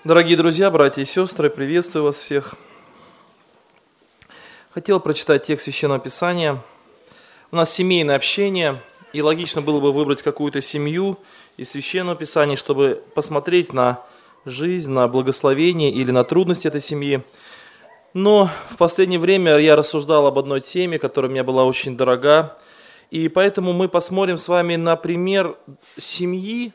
Дорогие друзья, братья и сестры, приветствую вас всех. Хотел прочитать текст Священного Писания. У нас семейное общение, и логично было бы выбрать какую-то семью из Священного Писания, чтобы посмотреть на жизнь, на благословение или на трудности этой семьи. Но в последнее время я рассуждал об одной теме, которая мне была очень дорога, и поэтому мы посмотрим с вами на пример семьи,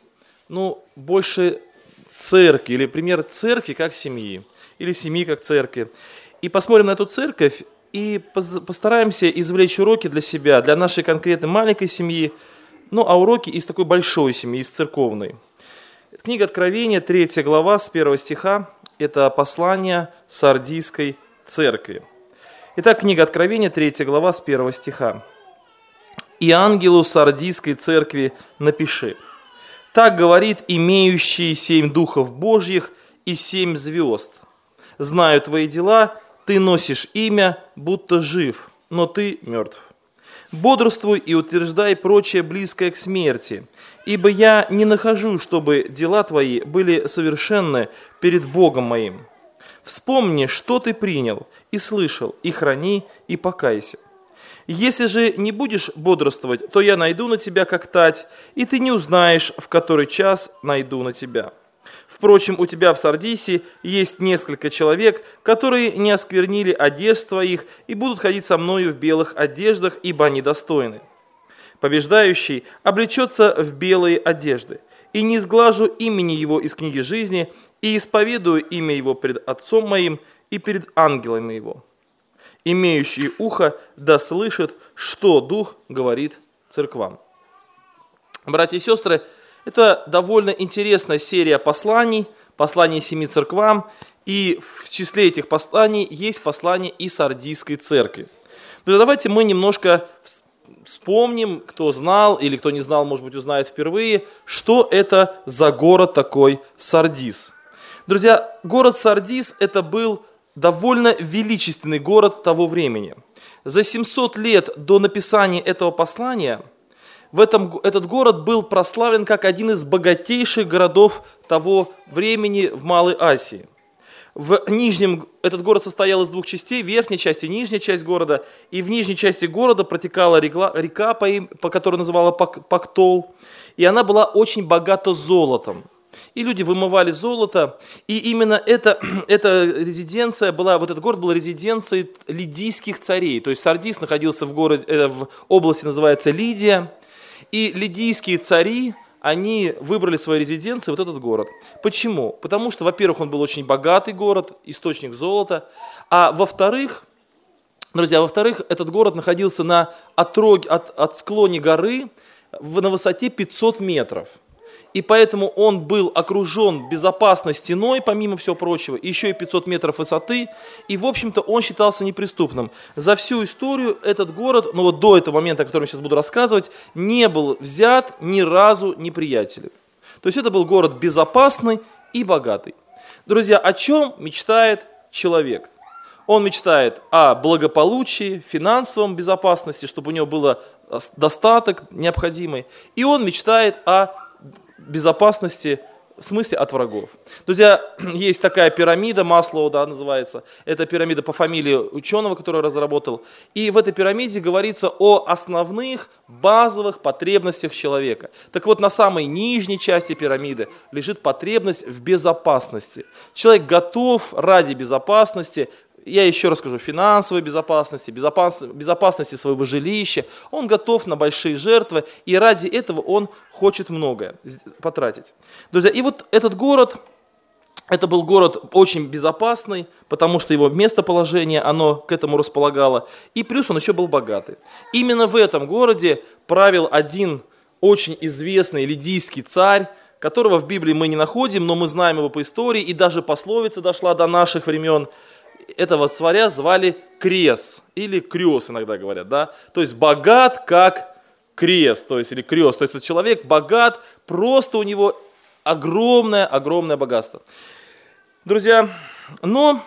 больше церкви, или пример церкви как семьи, или семьи как церкви. И посмотрим на эту церковь и постараемся извлечь уроки для себя, для нашей конкретной маленькой семьи, а уроки из такой большой семьи, из церковной. Книга Откровения, 3 глава, с 1 стиха, это послание Сардийской церкви. Итак, книга Откровения, 3 глава, с 1 стиха. «И ангелу Сардийской церкви напиши: так говорит имеющий 7 духов Божьих и 7 звезд. Знаю твои дела, ты носишь имя, будто жив, но ты мертв. Бодрствуй и утверждай прочее близкое к смерти, ибо я не нахожу, чтобы дела твои были совершенны перед Богом моим. Вспомни, что ты принял и слышал, и храни, и покайся. Если же не будешь бодрствовать, то я найду на тебя как тать, и ты не узнаешь, в который час найду на тебя. Впрочем, у тебя в Сардисе есть несколько человек, которые не осквернили одежд своих и будут ходить со мною в белых одеждах, ибо они достойны. Побеждающий облечется в белые одежды, и не сглажу имени его из книги жизни, и исповедую имя его пред Отцом моим и перед ангелами его. Имеющий ухо да слышит, что Дух говорит церквам». Братья и сестры, это довольно интересная серия посланий 7 церквам, и в числе этих посланий есть послание и Сардийской церкви. Но давайте мы немножко вспомним, кто знал или кто не знал, может быть, узнает впервые, что это за город такой Сардис. Друзья, город Сардис – это был довольно величественный город того времени. За 700 лет до написания этого послания этот город был прославлен как один из богатейших городов того времени в Малой Азии. Этот город состоял из 2 частей, верхняя часть и нижняя часть города. И в нижней части города протекала река, по которой называла Пактол. И она была очень богата золотом. И люди вымывали золото, и именно эта резиденция этот город был резиденцией лидийских царей. То есть Сардис находился в области, называется Лидия, и лидийские цари, они выбрали своей резиденцией вот этот город. Почему? Потому что, во-первых, он был очень богатый город, источник золота, а во-вторых, этот город находился на от склоне горы на высоте 500 метров. И поэтому он был окружен безопасной стеной, помимо всего прочего, еще и 500 метров высоты, и, в общем-то, он считался неприступным. За всю историю этот город, до этого момента, о котором я сейчас буду рассказывать, не был взят ни разу неприятелем. То есть это был город безопасный и богатый. Друзья, о чем мечтает человек? Он мечтает о благополучии, финансовом безопасности, чтобы у него был достаток необходимый, и он мечтает о безопасности, в смысле от врагов. Друзья, есть такая пирамида, Маслоу, называется. Это пирамида по фамилии ученого, который разработал. И в этой пирамиде говорится о основных базовых потребностях человека. Так вот, на самой нижней части пирамиды лежит потребность в безопасности. Человек готов ради безопасности, я еще раз скажу, финансовой безопасности, безопасности своего жилища. Он готов на большие жертвы, и ради этого он хочет многое потратить. Друзья, и вот этот город, это был город очень безопасный, потому что его местоположение, оно к этому располагало, и плюс он еще был богатый. Именно в этом городе правил один очень известный лидийский царь, которого в Библии мы не находим, но мы знаем его по истории, и даже пословица дошла до наших времен. Этого царя звали Крес, или Крёс иногда говорят, да? То есть богат как Крес, или Крёс. То есть человек богат, просто у него огромное богатство. Друзья, но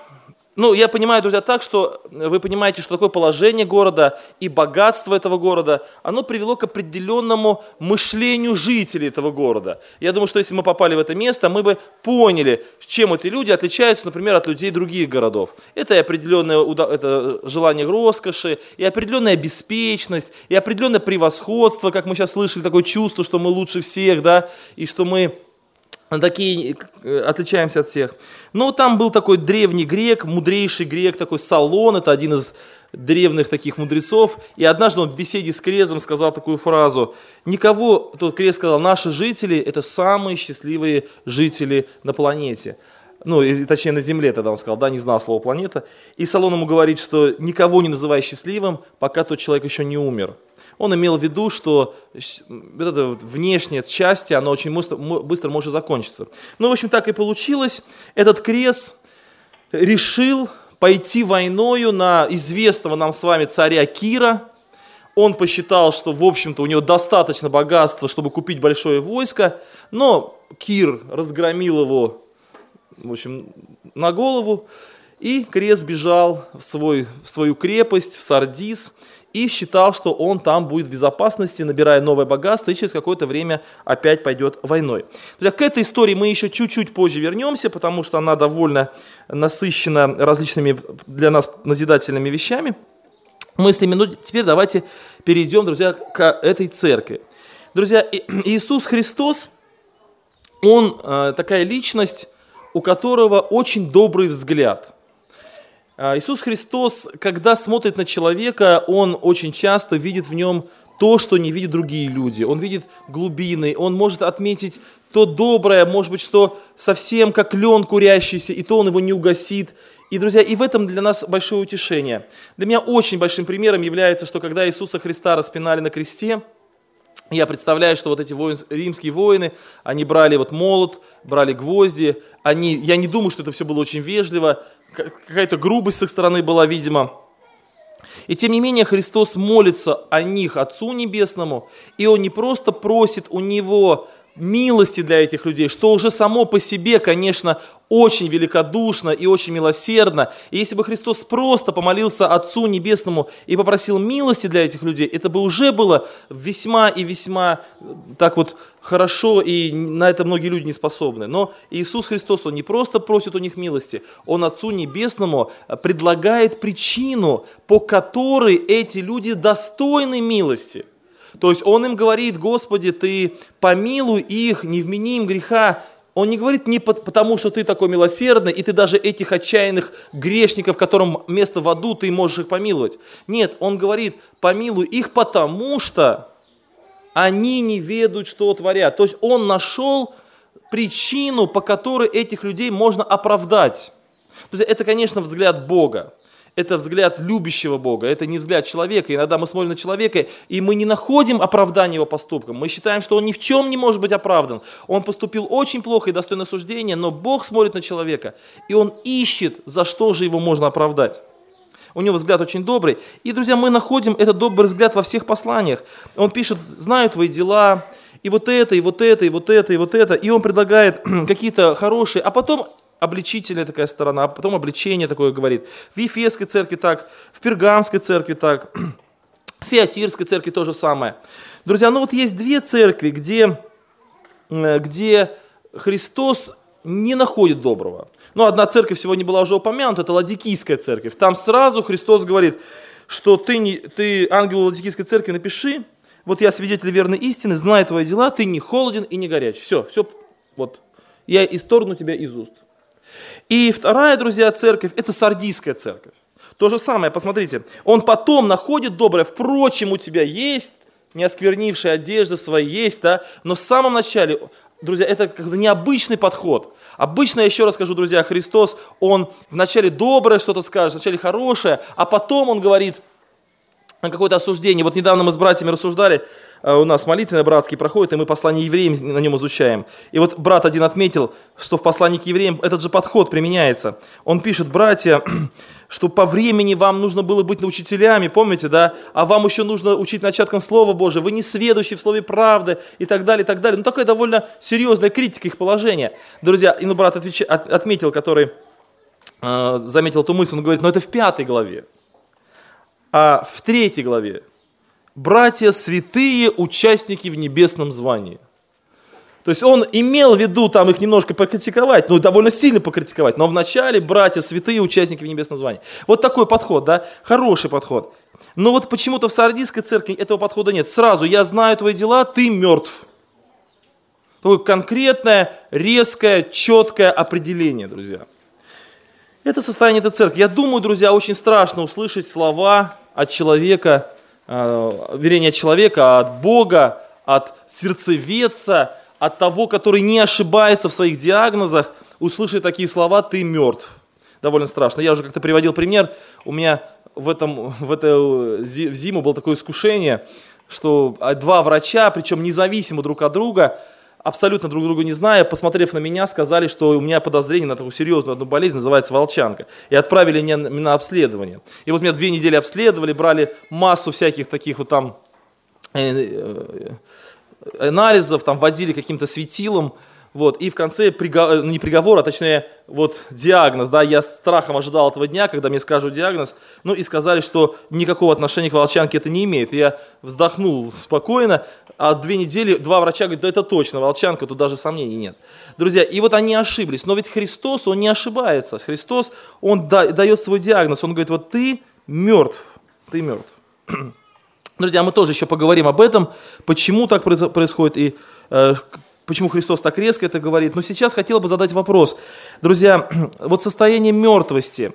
Ну, я понимаю, друзья, так, что вы понимаете, что такое положение города и богатство этого города, оно привело к определенному мышлению жителей этого города. Я думаю, что если мы попали в это место, мы бы поняли, чем эти люди отличаются, например, от людей других городов. Это и определенное это желание роскоши, и определенная беспечность, и определенное превосходство, как мы сейчас слышали, такое чувство, что мы лучше всех, да, и что мы такие отличаемся от всех. Но там был такой древний грек, мудрейший грек, такой Солон, это один из древних таких мудрецов. И однажды он в беседе с Крезом сказал такую фразу: никого, тот Крез сказал, наши жители – это самые счастливые жители на планете. Ну, точнее, на Земле тогда он сказал, да, не знал слова планета. И Солон ему говорит, что никого не называй счастливым, пока тот человек еще не умер. Он имел в виду, что это внешнее счастье, оно очень быстро может закончиться. Ну, в общем, так и получилось. Этот Крез решил пойти войною на известного нам с вами царя Кира. Он посчитал, что, в общем-то, у него достаточно богатства, чтобы купить большое войско, но Кир разгромил его, в общем, на голову, и Крез бежал в свою крепость, в Сардис, и считал, что он там будет в безопасности, набирая новое богатство, и через какое-то время опять пойдет войной. К этой истории мы еще чуть-чуть позже вернемся, потому что она довольно насыщена различными для нас назидательными вещами. Теперь давайте перейдем, друзья, к этой церкви. Друзья, Иисус Христос, Он такая личность, у которого очень добрый взгляд. Иисус Христос, когда смотрит на человека, Он очень часто видит в нем то, что не видят другие люди. Он видит глубины, Он может отметить то доброе, может быть, что совсем как лен курящийся, и то Он его не угасит. И, друзья, и в этом для нас большое утешение. Для меня очень большим примером является, что когда Иисуса Христа распинали на кресте, я представляю, что вот эти римские воины, они брали вот молот, брали гвозди, я не думаю, что это все было очень вежливо, какая-то грубость с их стороны была, видимо. И тем не менее Христос молится о них Отцу Небесному, и Он не просто просит у Него милости для этих людей, что уже само по себе, конечно, очень великодушно и очень милосердно. И если бы Христос просто помолился Отцу Небесному и попросил милости для этих людей, это бы уже было весьма и весьма так вот хорошо, и на это многие люди не способны. Но Иисус Христос, Он не просто просит у них милости, Он Отцу Небесному предлагает причину, по которой эти люди достойны милости. То есть Он им говорит: Господи, Ты помилуй их, не вмени им греха. Он не говорит не потому, что Ты такой милосердный, и Ты даже этих отчаянных грешников, которым место в аду, Ты можешь их помиловать. Нет, Он говорит: помилуй их, потому что они не ведают, что творят. То есть Он нашел причину, по которой этих людей можно оправдать. То есть это, конечно, взгляд Бога. Это взгляд любящего Бога, это не взгляд человека. Иногда мы смотрим на человека, и мы не находим оправдания его поступкам. Мы считаем, что он ни в чем не может быть оправдан. Он поступил очень плохо и достойно осуждения, но Бог смотрит на человека, и Он ищет, за что же его можно оправдать. У него взгляд очень добрый. И, друзья, мы находим этот добрый взгляд во всех посланиях. Он пишет: знаю твои дела, и вот это, и вот это, и вот это, и вот это. И он предлагает какие-то хорошие, а потом обличительная такая сторона, а потом обличение такое говорит. В Ефесской церкви так, в Пергамской церкви так, в Фиатирской церкви то же самое. Друзья, ну вот есть две церкви, где Христос не находит доброго. Ну, одна церковь сегодня была уже упомянута, это Ладикийская церковь. Там сразу Христос говорит, что ты ангелу Ладикийской церкви напиши: вот я свидетель верной истины, знаю твои дела, ты не холоден и не горяч. Все, вот, я исторгну тебя из уст. И вторая, друзья, церковь, это Сардийская церковь. То же самое, посмотрите, он потом находит доброе: впрочем, у тебя есть неосквернившие одежды свои, есть, да, но в самом начале, друзья, это как-то необычный подход. Обычно, я еще раз скажу, друзья, Христос, Он вначале доброе что-то скажет, вначале хорошее, а потом Он говорит какое-то осуждение. Вот недавно мы с братьями рассуждали, у нас молитвенный братский проходит, и мы послание евреям на нем изучаем. И вот брат один отметил, что в послании к евреям этот же подход применяется. Он пишет: братья, что по времени вам нужно было быть учителями, помните, да? А вам еще нужно учить начаткам Слова Божия, вы не сведущие в Слове правды, и так далее, и так далее. Ну, такая довольно серьезная критика их положения. Друзья, брат отметил, который заметил эту мысль, он говорит, но это в 5 главе. А в 3 главе братья святые, участники в небесном звании. То есть он имел в виду там их немножко покритиковать, довольно сильно покритиковать, но вначале братья святые, участники в небесном звании. Вот такой подход, да, хороший подход. Но вот почему-то в Сардийской церкви этого подхода нет. Сразу, я знаю твои дела, ты мертв. Такое конкретное, резкое, четкое определение, друзья. Это состояние этой церкви. Я думаю, друзья, очень страшно услышать слова от человека, вернее, от человека, от Бога, от сердцеведца, от того, который не ошибается в своих диагнозах, услышать такие слова «ты мертв». Довольно страшно. Я уже как-то приводил пример. У меня в зиму было такое искушение, что 2 врача, причем независимо друг от друга, абсолютно друг друга не зная, посмотрев на меня, сказали, что у меня подозрение на такую серьезную одну болезнь, называется волчанка. И отправили меня на обследование. И вот меня 2 недели обследовали, брали массу всяких таких вот там анализов, там вводили каким-то светилом, вот, и в конце не приговор, а точнее вот диагноз, да, я с страхом ожидал этого дня, когда мне скажут диагноз, и сказали, что никакого отношения к волчанке это не имеет. Я вздохнул спокойно, а 2 недели 2 врача говорят, да это точно волчанка, тут даже сомнений нет. Друзья, и вот они ошиблись, но ведь Христос, Он не ошибается, Христос, Он дает свой диагноз, Он говорит, вот ты мертв, ты мертв. Друзья, мы тоже еще поговорим об этом, почему так происходит и почему Христос так резко это говорит. Но сейчас хотел бы задать вопрос. Друзья, вот состояние мертвости.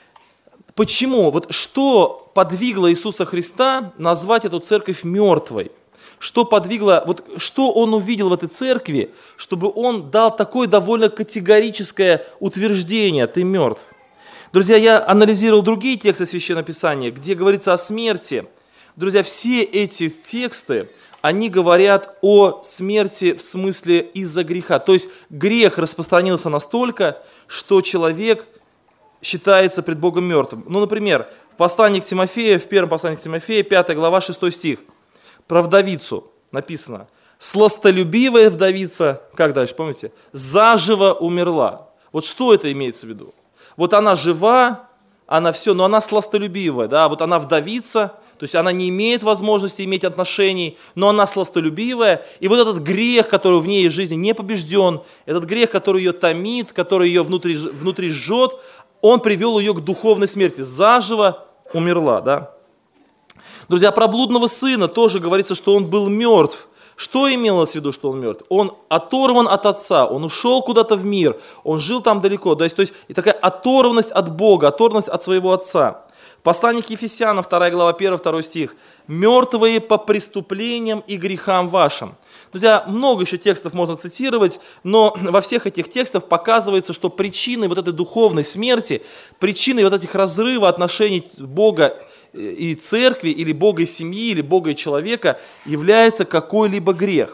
Почему? Вот что подвигло Иисуса Христа назвать эту церковь мертвой? Что подвигло, вот что Он увидел в этой церкви, чтобы Он дал такое довольно категорическое утверждение «ты мертв»? Друзья, я анализировал другие тексты Священного Писания, где говорится о смерти. Друзья, все эти тексты, они говорят о смерти в смысле из-за греха. То есть грех распространился настолько, что человек считается пред Богом мертвым. Например, в послании к Тимофею, в 1 послании к Тимофею, 5 глава, 6 стих, про вдовицу написано: «Сластолюбивая вдовица», как дальше, помните? «Заживо умерла». Вот что это имеется в виду? Вот она жива, она все, но она сластолюбивая, да, вот она вдовица, то есть она не имеет возможности иметь отношений, но она сластолюбивая. И вот этот грех, который в ней в жизни не побежден, этот грех, который ее томит, который ее внутри жжет, он привел ее к духовной смерти. Заживо умерла, да. Друзья, про блудного сына тоже говорится, что он был мертв. Что имелось в виду, что он мертв? Он оторван от отца, он ушел куда-то в мир, он жил там далеко. То есть и такая оторванность от Бога, оторванность от своего отца. Послание к Ефесянам, 2 глава, 1-2 стих. «Мертвые по преступлениям и грехам вашим». Друзья, много еще текстов можно цитировать, но во всех этих текстах показывается, что причиной вот этой духовной смерти, причиной вот этих разрыва отношений Бога и церкви, или Бога и семьи, или Бога и человека является какой-либо грех.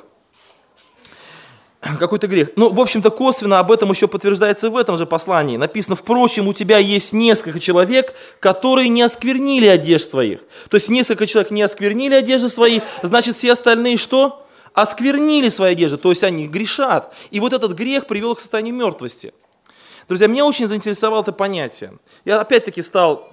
Какой-то грех. В общем-то, косвенно об этом еще подтверждается и в этом же послании. Написано: «Впрочем, у тебя есть несколько человек, которые не осквернили одежд своих». То есть несколько человек не осквернили одежды свои, значит, все остальные что? Осквернили свои одежды, то есть они грешат. И вот этот грех привел к состоянию мертвости. Друзья, меня очень заинтересовало это понятие. Я опять-таки стал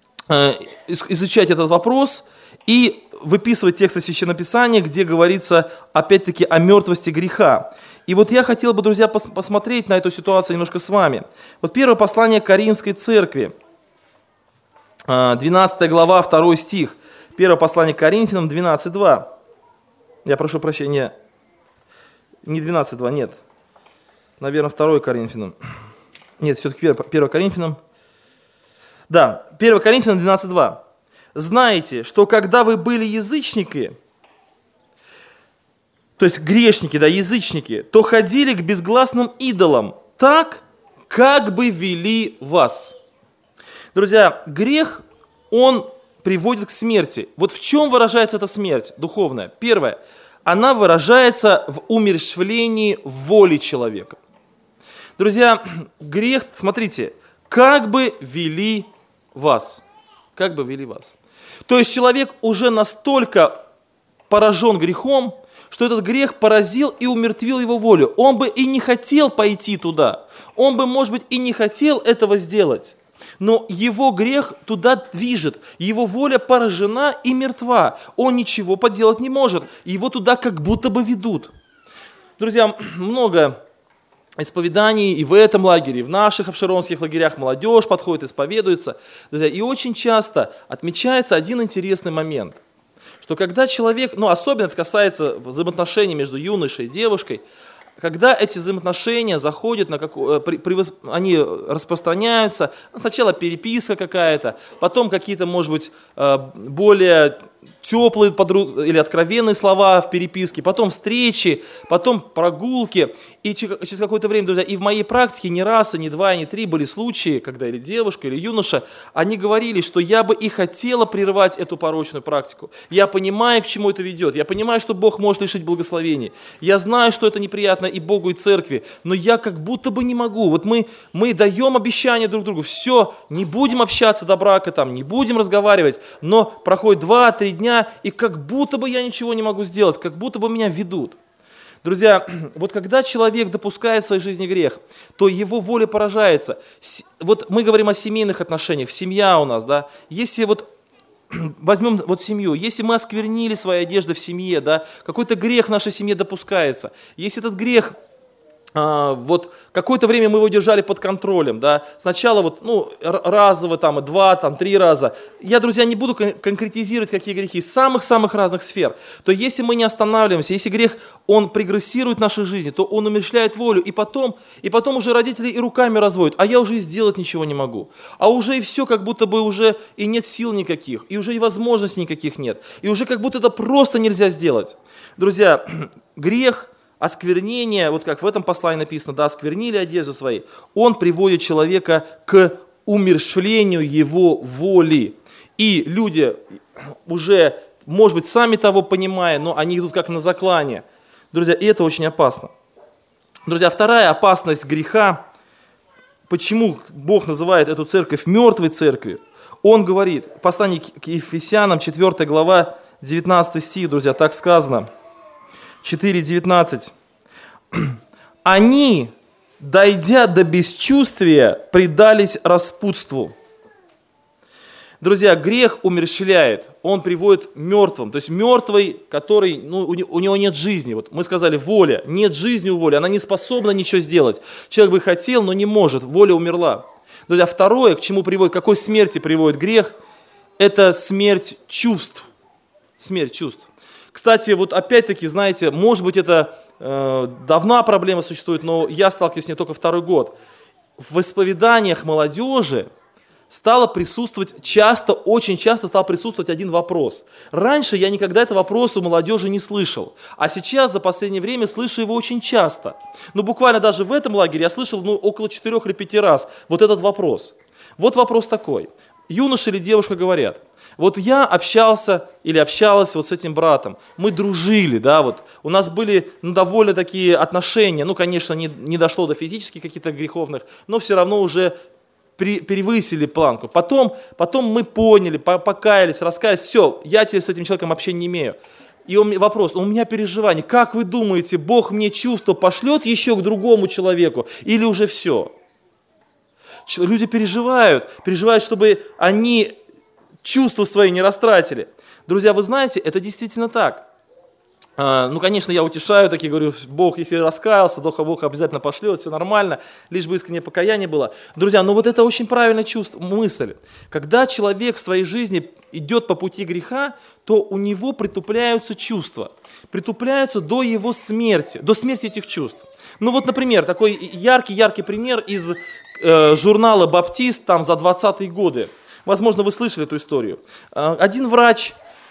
изучать этот вопрос и выписывать тексты Священного Писания, где говорится опять-таки о мертвости греха. И вот я хотел бы, друзья, посмотреть на эту ситуацию немножко с вами. Вот первое послание к Коринфской церкви, 12 глава, 2 стих. Первое послание к Коринфянам, 12:2. Я прошу прощения, не 12:2, нет. Наверное, 2 Коринфянам. Нет, все-таки 1 Коринфянам. Да, 1 Коринфянам 12:2. «Знаете, что когда вы были язычники, то есть грешники, да, язычники, то ходили к безгласным идолам так, как бы вели вас». Друзья, грех, он приводит к смерти. Вот в чем выражается эта смерть духовная? Первое, она выражается в умерщвлении воли человека. Друзья, грех, смотрите, как бы вели вас. Как бы вели вас. То есть человек уже настолько поражен грехом, что этот грех поразил и умертвил его волю. Он бы и не хотел пойти туда. Он бы, может быть, и не хотел этого сделать. Но его грех туда движет. Его воля поражена и мертва. Он ничего поделать не может. Его туда как будто бы ведут. Друзья, много исповеданий и в этом лагере, и в наших обширонских лагерях молодежь подходит, исповедуется. Друзья, и очень часто отмечается один интересный момент, что когда человек, особенно это касается взаимоотношений между юношей и девушкой, когда эти взаимоотношения заходят, они распространяются, сначала переписка какая-то, потом какие-то, может быть, более теплые или откровенные слова в переписке, потом встречи, потом прогулки. И через какое-то время, друзья, и в моей практике не раз, и не два, и не три были случаи, когда или девушка, или юноша, они говорили, что я бы и хотела прервать эту порочную практику. Я понимаю, к чему это ведет. Я понимаю, что Бог может лишить благословений. Я знаю, что это неприятно и Богу, и церкви, но я как будто бы не могу. Вот мы даем обещание друг другу, все, не будем общаться до брака, не будем разговаривать, но проходит 2-3 дня, и как будто бы я ничего не могу сделать, как будто бы меня ведут. Друзья, вот когда человек допускает в своей жизни грех, то его воля поражается. Вот мы говорим о семейных отношениях, семья у нас, да, если вот возьмем вот семью, если мы осквернили свои одежды в семье, да, какой-то грех в нашей семье допускается, если этот грех, вот какое-то время мы его держали под контролем, да, сначала разово, 2-3 раза, я, друзья, не буду конкретизировать, какие грехи, из самых-самых разных сфер, то если мы не останавливаемся, если грех, он прогрессирует в нашей жизни, то он умерщвляет волю, и потом уже родители и руками разводят, а я уже и сделать ничего не могу, а уже и все, как будто бы уже и нет сил никаких, и уже и возможностей никаких нет, и уже как будто это просто нельзя сделать. Друзья, грех, осквернение, вот как в этом послании написано, да, осквернили одежды свои, он приводит человека к умерщвлению его воли. И люди уже, может быть, сами того понимая, но они идут как на заклание. Друзья, и это очень опасно. Друзья, вторая опасность греха, почему Бог называет эту церковь мертвой церковью, Он говорит, послание к Ефесянам, 4 глава, 19 стих, друзья, так сказано, 4:19. Они, дойдя до бесчувствия, предались распутству. Друзья, грех умерщвляет, он приводит мертвым. То есть мертвый, который, у него нет жизни. Вот мы сказали, воля, нет жизни у воли, она не способна ничего сделать. Человек бы хотел, но не может, воля умерла. Друзья, второе, к чему приводит, к какой смерти приводит грех, это смерть чувств. Смерть чувств. Кстати, вот опять-таки, знаете, может быть, это давно проблема существует, но я сталкиваюсь с ней только 2-й год. В исповеданиях молодежи стало присутствовать очень часто стал присутствовать один вопрос. Раньше я никогда этого вопроса у молодежи не слышал, а сейчас за последнее время слышу его очень часто. Буквально даже в этом лагере я слышал около 4 или 5 раз вот этот вопрос. Вот вопрос такой. Юноша или девушка говорят, вот я общался или общалась вот с этим братом, мы дружили, да, вот, у нас были довольно такие отношения, конечно, не дошло до физических каких-то греховных, но все равно уже перевысили планку. Потом мы поняли, покаялись, раскаялись, все, я теперь с этим человеком общения не имею. И вопрос, у меня переживание, как вы думаете, Бог мне чувство пошлет еще к другому человеку или уже все? Люди переживают, чтобы они чувства свои не растратили. Друзья, вы знаете, это действительно так. Конечно, я утешаю, такие говорю, Бог, если раскаялся, Бог обязательно пошлет, все нормально, лишь бы искреннее покаяние было. Друзья, но вот это очень правильная мысль. Когда человек в своей жизни идет по пути греха, то у него притупляются чувства, притупляются до его смерти, до смерти этих чувств. Например, такой яркий пример из журнала «Баптист» за 20-е годы. Возможно, вы слышали эту историю. Один врач,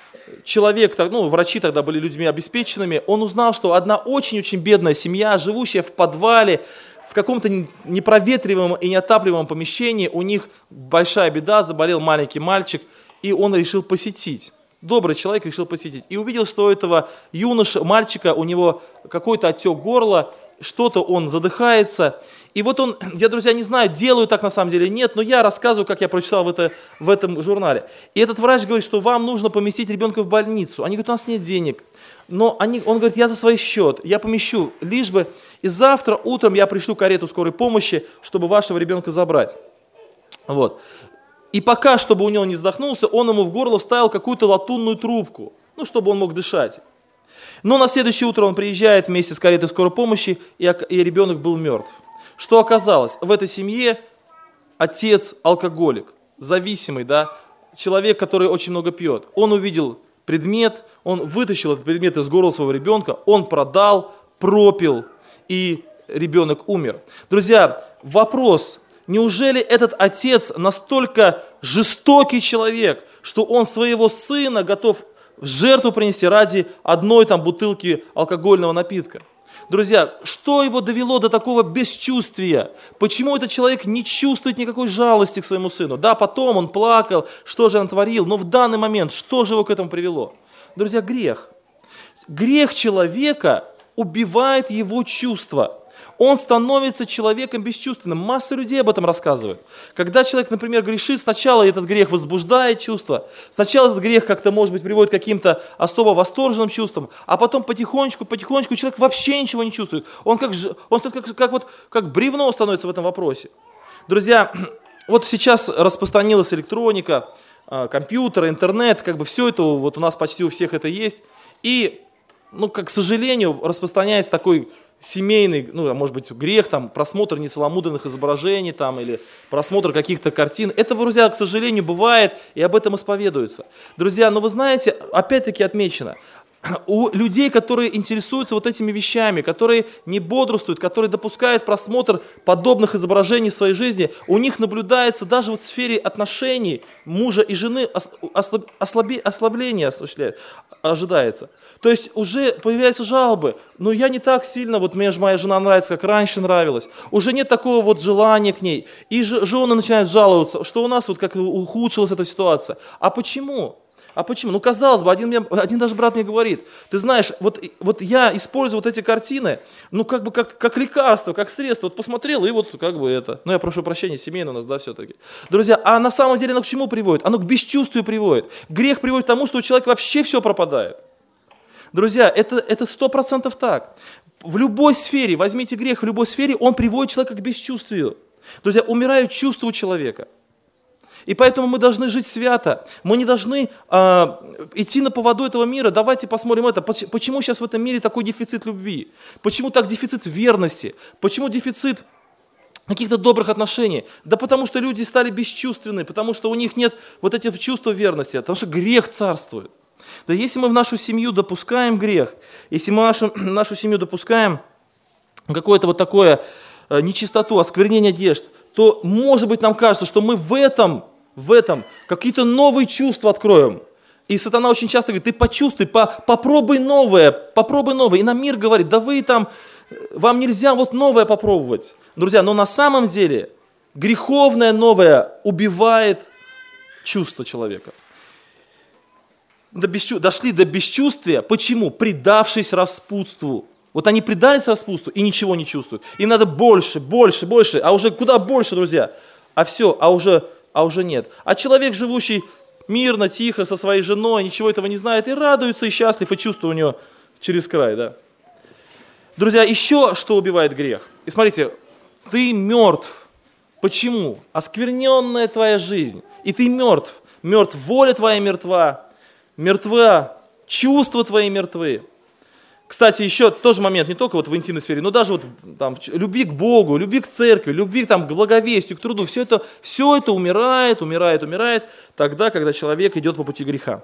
врачи тогда были людьми обеспеченными, он узнал, что одна очень-очень бедная семья, живущая в подвале, в каком-то непроветриваемом и неотапливаемом помещении, у них большая беда, заболел маленький мальчик, и он решил посетить. Добрый человек решил посетить. И увидел, что у этого мальчика, у него какой-то отек горла, что-то он задыхается. И вот я, друзья, не знаю, делаю так на самом деле, нет, но я рассказываю, как я прочитал в этом журнале. И этот врач говорит, что вам нужно поместить ребенка в больницу. Они говорят, у нас нет денег. Но он говорит, я за свой счет, я помещу, лишь бы, и завтра утром я пришлю карету скорой помощи, чтобы вашего ребенка забрать. Вот. И пока, чтобы у него не задохнулся, он ему в горло вставил какую-то латунную трубку, чтобы он мог дышать. Но на следующее утро он приезжает вместе с каретой скорой помощи, и ребенок был мертв. Что оказалось? В этой семье отец алкоголик, зависимый, да, человек, который очень много пьет. Он увидел предмет, он вытащил этот предмет из горла своего ребенка, он продал, пропил, и ребенок умер. Друзья, вопрос, неужели этот отец настолько жестокий человек, что он своего сына готов в жертву принести ради одной бутылки алкогольного напитка? Друзья, что его довело до такого бесчувствия? Почему этот человек не чувствует никакой жалости к своему сыну? Да, потом он плакал, что же он творил, но в данный момент, что же его к этому привело? Друзья, грех. Грех человека убивает его чувства. Он становится человеком бесчувственным. Масса людей об этом рассказывают. Когда человек, например, грешит, сначала этот грех возбуждает чувства, сначала этот грех как-то, может быть, приводит к каким-то особо восторженным чувствам, а потом потихонечку человек вообще ничего не чувствует. Он как бревно становится в этом вопросе. Друзья, вот сейчас распространилась электроника, компьютер, интернет, все это, вот у нас почти у всех это есть. И, к сожалению, распространяется такой семейный, может быть, грех, просмотр нецеломудренных изображений, или просмотр каких-то картин. Это, друзья, к сожалению, бывает, и об этом исповедуются. Друзья, но вы знаете, опять-таки отмечено, у людей, которые интересуются вот этими вещами, которые не бодрствуют, которые допускают просмотр подобных изображений в своей жизни, у них наблюдается даже в сфере отношений мужа и жены ослабление ожидается. То есть уже появляются жалобы, я не так сильно, мне же моя жена нравится, как раньше нравилась. Уже нет такого желания к ней. И жены начинают жаловаться, что у нас как ухудшилась эта ситуация. А почему? Казалось бы, один даже брат мне говорит, ты знаешь, вот я использую эти картины, как лекарство, как средство, посмотрел, и это. Я прошу прощения, семейно у нас, да, все-таки. Друзья, а на самом деле оно к чему приводит? Оно к бесчувствию приводит. Грех приводит к тому, что у человека вообще все пропадает. Друзья, это 100% так. В любой сфере, возьмите грех, в любой сфере он приводит человека к бесчувствию. Друзья, умирают чувства у человека. И поэтому мы должны жить свято. Мы не должны идти на поводу этого мира. Давайте посмотрим это. Почему сейчас в этом мире такой дефицит любви? Почему так дефицит верности? Почему дефицит каких-то добрых отношений? Да потому что люди стали бесчувственны, потому что у них нет этих чувств верности, потому что грех царствует. Да если мы в нашу семью допускаем грех, если мы в нашу семью допускаем какое-то такое нечистоту, осквернение одежд, то, может быть, нам кажется, что мы в этом какие-то новые чувства откроем. И сатана очень часто говорит, ты почувствуй, попробуй новое. И нам мир говорит, да вам нельзя новое попробовать. Друзья, но на самом деле греховное новое убивает чувство человека. Дошли до бесчувствия. Почему? Предавшись распутству. Они предались распутству и ничего не чувствуют. Им надо больше, а уже куда больше, друзья. А уже нет. А человек, живущий мирно, тихо, со своей женой, ничего этого не знает, и радуется, и счастлив, и чувство у него через край, да. Друзья, еще что убивает грех? И смотрите, ты мертв. Почему? Оскверненная твоя жизнь. И ты мертв. Мертв воля твоя мертва. Мертва, чувства твои мертвы. Кстати, еще тоже момент, не только в интимной сфере, но даже в любви к Богу, любви к церкви, любви к благовестию, к труду. Все это умирает тогда, когда человек идет по пути греха.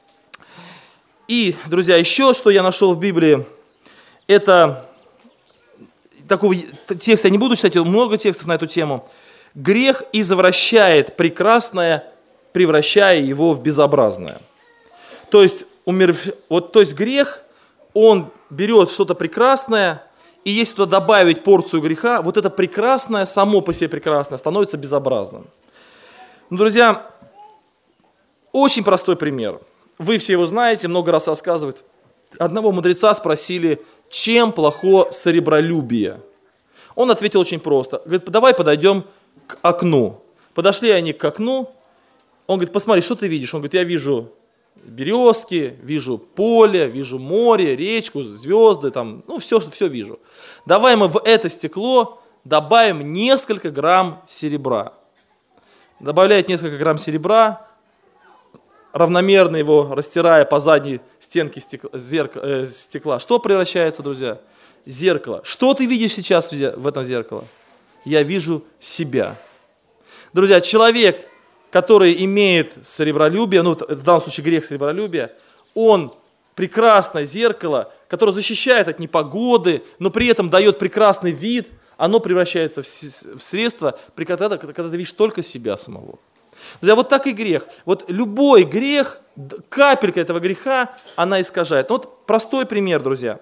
И, друзья, еще что я нашел в Библии, это такой текст, я не буду читать, много текстов на эту тему. Грех извращает прекрасное, превращая его в безобразное. То есть грех, он берет что-то прекрасное, и если туда добавить порцию греха, это прекрасное, само по себе прекрасное, становится безобразным. Друзья, очень простой пример. Вы все его знаете, много раз рассказывают. Одного мудреца спросили, чем плохо сребролюбие. Он ответил очень просто. Говорит, давай подойдем к окну. Подошли они к окну. Он говорит, посмотри, что ты видишь? Он говорит, я вижу березки, вижу поле, вижу море, речку, звезды, там, ну все вижу. Давай мы в это стекло добавим несколько грамм серебра. Добавляет несколько грамм серебра, равномерно его растирая по задней стенке стекла. Что превращается, друзья? Зеркало. Что ты видишь сейчас в этом зеркале? Я вижу себя. Друзья, человек, который имеет серебролюбие, ну в данном случае грех серебролюбия, он прекрасное зеркало, которое защищает от непогоды, но при этом дает прекрасный вид, оно превращается в средство, когда ты видишь только себя самого. Друзья, вот так и грех. Вот любой грех, капелька этого греха, она искажает. Ну, вот простой пример, друзья.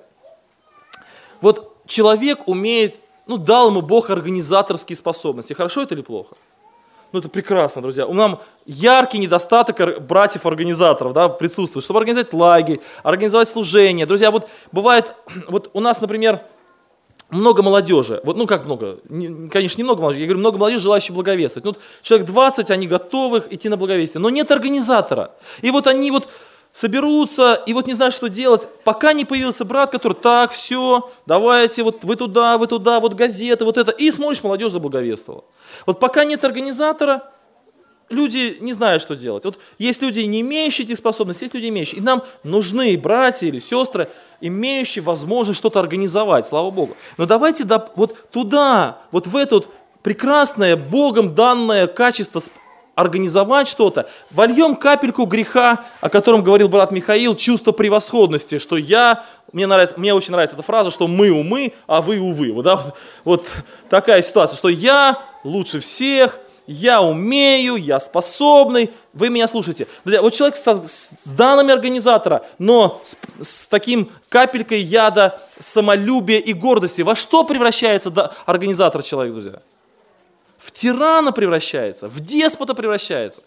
Вот человек умеет, ну дал ему Бог организаторские способности. Хорошо это или плохо? Ну это прекрасно, друзья. У нас яркий недостаток братьев-организаторов, да, присутствует, чтобы организовать лагерь, организовать служение. Друзья, вот бывает, вот у нас, например, много молодежи. Вот, ну как много? Конечно, не много молодежи. Я говорю, много молодежи, желающих благовествовать. Ну, вот человек 20, они готовы идти на благовестие, но нет организатора. И вот они вот соберутся и вот не знают, что делать, пока не появился брат, который, так, все, давайте, вот вы туда, вот газеты, вот это. И смотришь, молодежь заблаговествовала. Вот пока нет организатора, люди не знают, что делать. Вот есть люди, не имеющие этих способностей, есть люди, имеющие. И нам нужны братья или сестры, имеющие возможность что-то организовать, слава Богу. Но давайте вот туда, вот в это вот прекрасное, Богом данное качество организовать что-то, вольем капельку греха, о котором говорил брат Михаил, чувство превосходности, что мне очень нравится эта фраза, что мы умы, а вы увы. Вот такая ситуация, что я лучше всех, я умею, я способный, вы меня слушаете. Друзья, вот человек с данными организатора, но с таким капелькой яда самолюбия и гордости, во что превращается организатор человек, друзья? В тирана превращается, в деспота превращается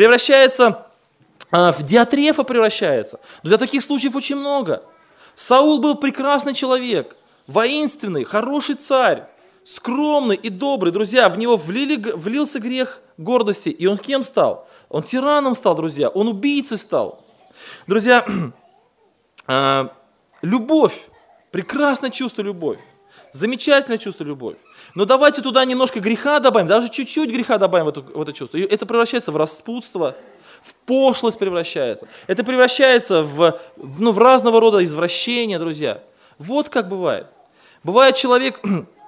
в Диатрефа превращается. Друзья, таких случаев очень много. Саул был прекрасный человек, воинственный, хороший царь, скромный и добрый. Друзья, в него влился грех гордости, и он кем стал? Он тираном стал, друзья, он убийцей стал. Друзья, любовь, прекрасное чувство любовь, замечательное чувство любовь. Но давайте туда немножко греха добавим, даже чуть-чуть греха добавим в это чувство. И это превращается в распутство, в пошлость превращается. Это превращается в разного рода извращения, друзья. Вот как бывает. Бывает человек,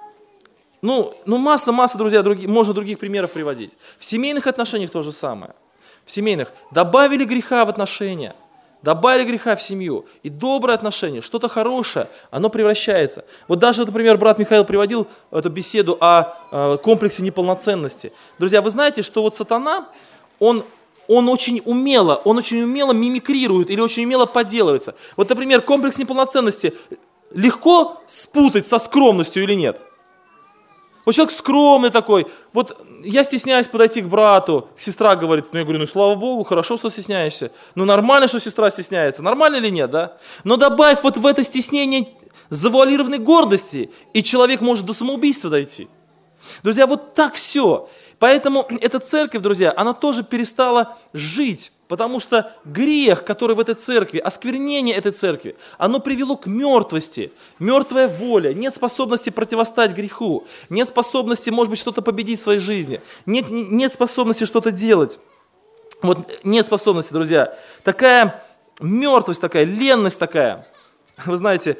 масса, друзья, можно других примеров приводить. В семейных отношениях то же самое. В семейных добавили греха в отношения. Добавили греха в семью, и доброе отношение, что-то хорошее, оно превращается. Вот даже, например, брат Михаил приводил эту беседу о комплексе неполноценности. Друзья, вы знаете, что вот сатана, он очень умело мимикрирует или очень умело подделывается. Вот, например, комплекс неполноценности легко спутать со скромностью или нет? Вот человек скромный такой, вот я стесняюсь подойти к брату, сестра говорит, я говорю, слава Богу, хорошо, что стесняешься. Нормально, что сестра стесняется, нормально или нет, да? Но добавь вот в это стеснение завуалированной гордости, и человек может до самоубийства дойти. Друзья, вот так все. Поэтому эта церковь, друзья, она тоже перестала жить, потому что грех, который в этой церкви, осквернение этой церкви, оно привело к мертвости, мертвая воля, нет способности противостоять греху, нет способности, может быть, что-то победить в своей жизни, нет способности что-то делать. Вот нет способности, друзья. Такая мертвость, такая ленность такая. Вы знаете,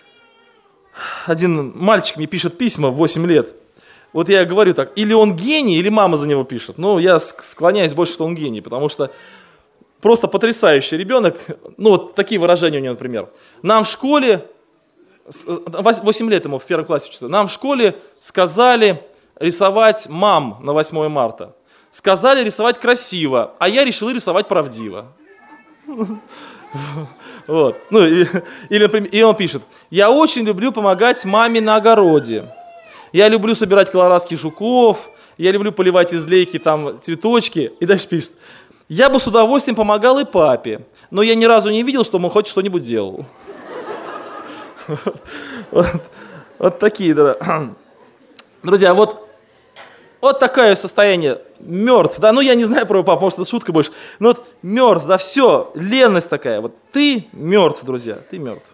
один мальчик мне пишет письма в 8 лет. Вот я говорю так, или он гений, или мама за него пишет. Я склоняюсь больше, что он гений, потому что просто потрясающий ребенок. Вот такие выражения у него, например. Нам в школе, 8 лет ему в 1 классе учится, нам в школе сказали рисовать мам на 8 марта. Сказали рисовать красиво, а я решил рисовать правдиво. Вот. Или, например, и он пишет, я очень люблю помогать маме на огороде. Я люблю собирать колорадских жуков, я люблю поливать из лейки там цветочки. И дальше пишет, я бы с удовольствием помогал и папе, но я ни разу не видел, чтобы он хоть что-нибудь делал. Вот такие, да. Друзья, вот такое состояние, мертв, да, ну я не знаю про папу, может это шутка больше, но вот мертв, да, все, ленность такая, вот ты мертв, друзья, ты мертв.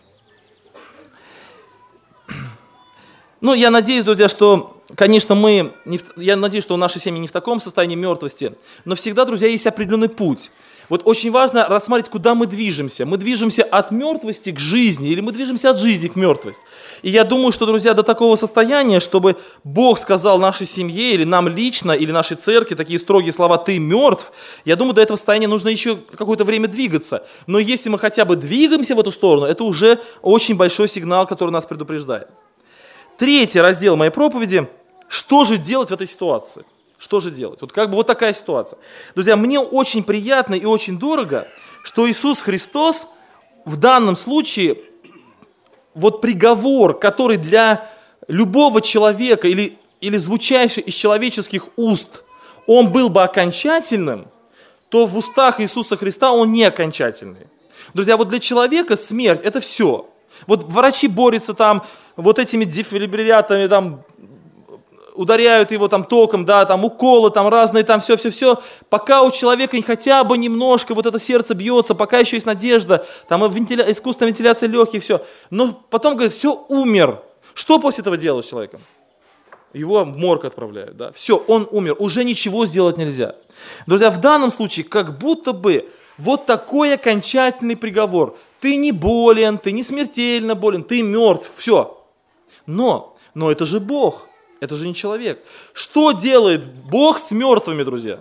Ну, я надеюсь, друзья, что, конечно, я надеюсь, что наши семьи не в таком состоянии мертвости, но всегда, друзья, есть определенный путь. Вот очень важно рассмотреть, куда мы движемся. Мы движемся от мертвости к жизни, или мы движемся от жизни к мертвости. И я думаю, что, друзья, до такого состояния, чтобы Бог сказал нашей семье, или нам лично, или нашей церкви такие строгие слова «ты мертв», я думаю, до этого состояния нужно еще какое-то время двигаться. Но если мы хотя бы двигаемся в эту сторону, это уже очень большой сигнал, который нас предупреждает. Третий раздел моей проповеди – что же делать в этой ситуации? Что же делать? Вот такая ситуация. Друзья, мне очень приятно и очень дорого, что Иисус Христос в данном случае, вот приговор, который для любого человека или звучащий из человеческих уст, он был бы окончательным, то в устах Иисуса Христа он не окончательный. Друзья, вот для человека смерть – это все. Вот врачи борются там вот этими дефибрилляторами, там, ударяют его там током, да, там уколы, там разные, там все, пока у человека хотя бы немножко вот это сердце бьется, пока еще есть надежда, там искусственная вентиляция легких, все. Но потом, говорит, все, умер. Что после этого делают с человеком? Его в морг отправляют, да. Все, он умер, уже ничего сделать нельзя. Друзья, в данном случае как будто бы вот такой окончательный приговор. Ты не болен, ты не смертельно болен, ты мертв, все. Но это же Бог. Это же не человек. Что делает Бог с мертвыми, друзья?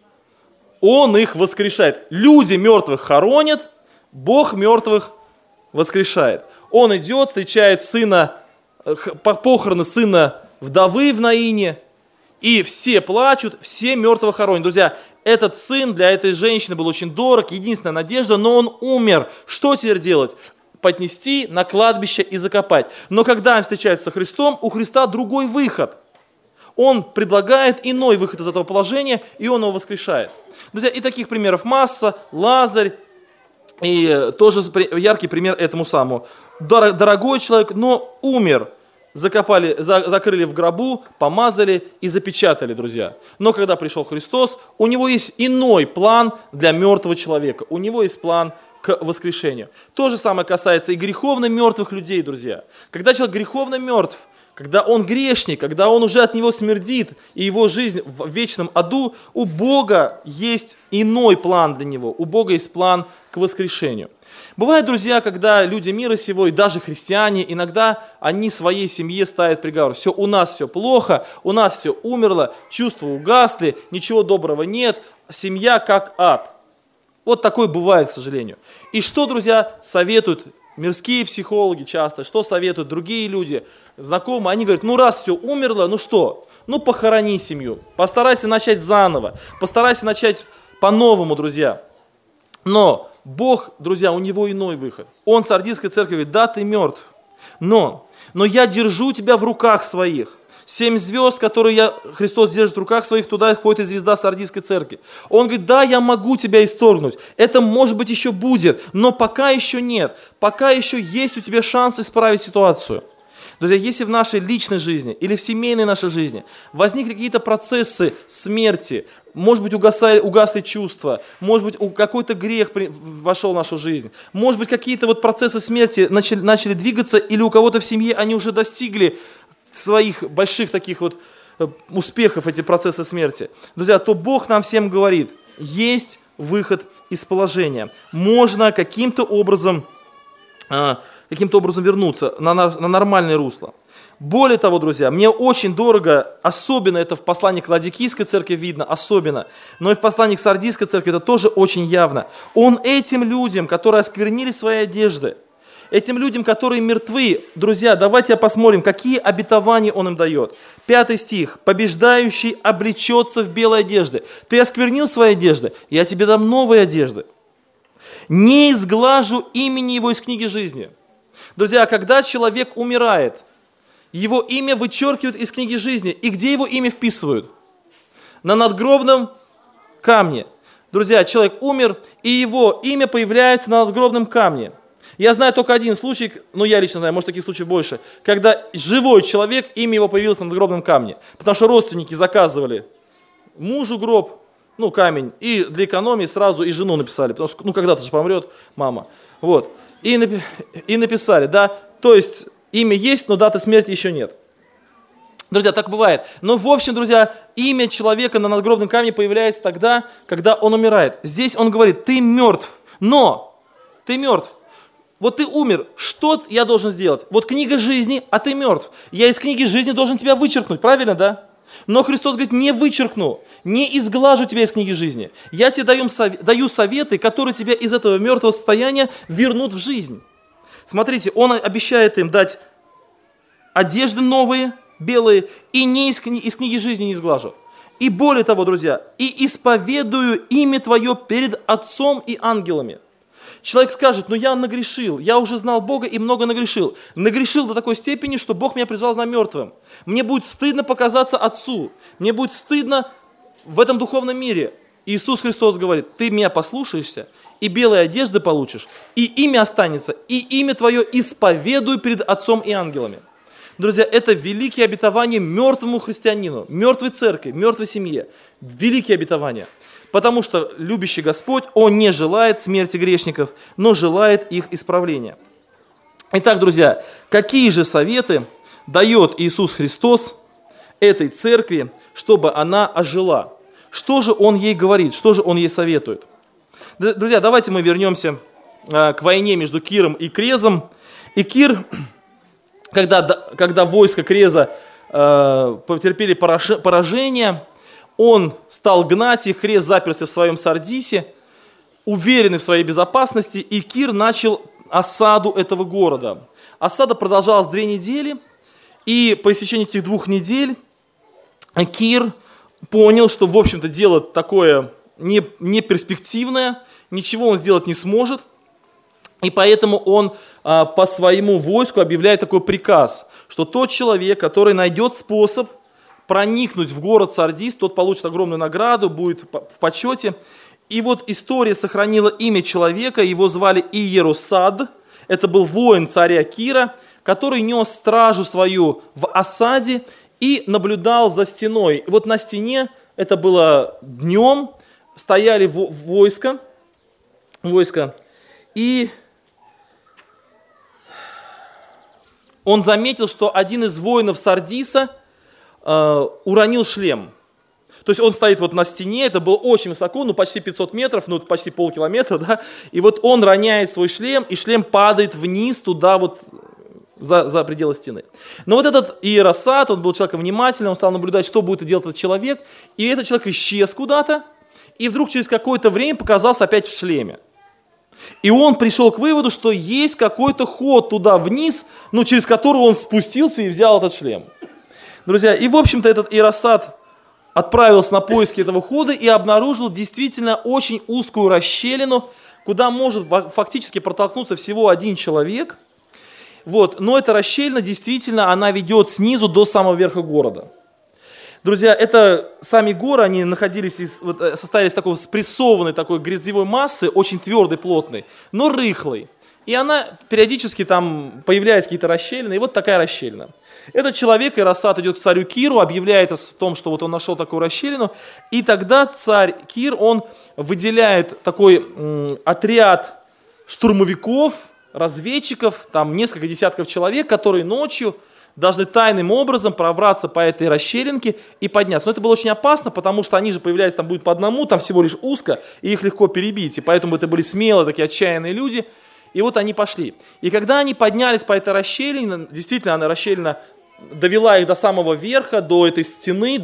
Он их воскрешает. Люди мертвых хоронят, Бог мертвых воскрешает. Он идет, встречает похороны сына вдовы в Наине, и все плачут, все мертвых хоронят. Друзья, этот сын для этой женщины был очень дорог, единственная надежда, но он умер. Что теперь делать? Поднести на кладбище и закопать. Но когда он встречается со Христом, у Христа другой выход. Он предлагает иной выход из этого положения, и он его воскрешает. Друзья, и таких примеров масса. Лазарь, и тоже яркий пример этому самому. Дорогой человек, но умер. Закрыли в гробу, помазали и запечатали, друзья. Но когда пришел Христос, у него есть иной план для мертвого человека. У него есть план к воскрешению. То же самое касается и греховно мертвых людей, друзья. Когда человек греховно мертв, когда он грешник, когда он уже от него смердит, и его жизнь в вечном аду, у Бога есть иной план для него. У Бога есть план к воскрешению. Бывает, друзья, когда люди мира сего, и даже христиане, иногда они своей семье ставят приговор. Все, у нас все плохо, у нас все умерло, чувства угасли, ничего доброго нет, семья как ад. Вот такое бывает, к сожалению. И что, друзья, советуют мирские психологи часто, что советуют другие люди, знакомые, они говорят, раз все умерло, ну что? Похорони семью, постарайся начать заново, постарайся начать по-новому, друзья. Но Бог, друзья, у него иной выход. Он Сардийской церкви говорит, да, ты мертв, но я держу тебя в руках своих. 7 звезд, которые Христос держит в руках своих, туда входит и звезда Сардийской церкви. Он говорит, да, я могу тебя исторгнуть. Это, может быть, еще будет, но пока еще нет. Пока еще есть у тебя шанс исправить ситуацию. Друзья, если в нашей личной жизни или в семейной нашей жизни возникли какие-то процессы смерти, может быть, угасли чувства, может быть, какой-то грех вошел в нашу жизнь, может быть, какие-то процессы смерти начали двигаться, или у кого-то в семье они уже достигли своих больших таких успехов, эти процессы смерти, друзья, то Бог нам всем говорит, есть выход из положения. Можно каким-то образом вернуться на нормальное русло. Более того, друзья, мне очень дорого, особенно это в послании к Ладикийской церкви видно, особенно, но и в послании к Сардийской церкви это тоже очень явно. Он этим людям, которые осквернили свои одежды, этим людям, которые мертвы, друзья, давайте посмотрим, какие обетования он им дает. 5 стих. «Побеждающий облечется в белые одежды». Ты осквернил свои одежды, я тебе дам новые одежды. «Не изглажу имени его из книги жизни». Друзья, когда человек умирает, его имя вычеркивают из книги жизни. И где его имя вписывают? На надгробном камне. Друзья, человек умер, и его имя появляется на надгробном камне. Я знаю только один случай, ну я лично знаю, может таких случаев больше, когда живой человек, имя его появилось на надгробном камне, потому что родственники заказывали мужу гроб, ну камень, и для экономии сразу и жену написали, потому что ну когда-то же помрет мама, вот, и написали, да, то есть имя есть, но даты смерти еще нет. Друзья, так бывает. Но в общем, друзья, имя человека на надгробном камне появляется тогда, когда он умирает. Здесь он говорит, ты мертв, но ты мертв. Вот ты умер, что я должен сделать? Вот книга жизни, а ты мертв. Я из книги жизни должен тебя вычеркнуть, правильно, да? Но Христос говорит, не вычеркну, не изглажу тебя из книги жизни. Я тебе даю советы, которые тебя из этого мертвого состояния вернут в жизнь. Смотрите, Он обещает им дать одежды новые, белые, и не из книги жизни не изглажу. И более того, друзья, и исповедую имя Твое перед Отцом и ангелами. Человек скажет, ну я нагрешил, я уже знал Бога и много нагрешил. Нагрешил до такой степени, что Бог меня призвал за мертвым. Мне будет стыдно показаться Отцу, мне будет стыдно в этом духовном мире. Иисус Христос говорит, ты меня послушаешься, и белые одежды получишь, и имя останется, и имя Твое исповедую перед Отцом и ангелами. Друзья, это великие обетования мертвому христианину, мертвой церкви, мертвой семье. Великие обетования. Потому что любящий Господь, Он не желает смерти грешников, но желает их исправления. Итак, друзья, какие же советы дает Иисус Христос этой церкви, чтобы она ожила? Что же Он ей говорит, что же Он ей советует? Друзья, давайте мы вернемся к войне между Киром и Крезом. И Кир... Когда войско Креза потерпели поражение, он стал гнать их, Крез заперся в своем Сардисе, уверенный в своей безопасности, и Кир начал осаду этого города. Осада продолжалась 2 недели, и по истечении этих 2 недель Кир понял, что, в общем-то, дело такое не перспективное, ничего он сделать не сможет. И поэтому он по своему войску объявляет такой приказ, что тот человек, который найдет способ проникнуть в город Сардис, тот получит огромную награду, будет в почете. И вот история сохранила имя человека, его звали Иерусад, это был воин царя Кира, который нес стражу свою в осаде и наблюдал за стеной. И вот на стене, это было днем, стояли войска, и он заметил, что один из воинов Сардиса уронил шлем. То есть он стоит вот на стене, это было очень высоко, ну почти 500 метров, ну почти полкилометра, да, и вот он роняет свой шлем, и шлем падает вниз туда вот за пределы стены. Но вот этот Иеросат, он был человеком внимательным, он стал наблюдать, что будет делать этот человек, и этот человек исчез куда-то, и вдруг через какое-то время показался опять в шлеме. И он пришел к выводу, что есть какой-то ход туда вниз, ну, через который он спустился и взял этот шлем. Друзья, и в общем-то этот Иеросат отправился на поиски этого хода и обнаружил действительно очень узкую расщелину, куда может фактически протолкнуться всего один человек. Вот. Но эта расщелина действительно, она ведет снизу до самого верха города. Друзья, это сами горы, они состояли из такой спрессованной такой грязевой массы, очень твердой, плотной, но рыхлой. И она периодически там появляется какие-то расщелины, и вот такая расщелина. Этот человек, Иеросат, идет к царю Киру, объявляет о том, что вот он нашел такую расщелину, и тогда царь Кир, он выделяет такой отряд штурмовиков, разведчиков, там несколько десятков человек, которые ночью должны тайным образом пробраться по этой расщелинке и подняться. Но это было очень опасно, потому что они же появляются, там будет по одному, там всего лишь узко, и их легко перебить. И поэтому это были смелые, такие отчаянные люди. И вот они пошли. И когда они поднялись по этой расщелине, действительно, она расщелина довела их до самого верха, до этой стены,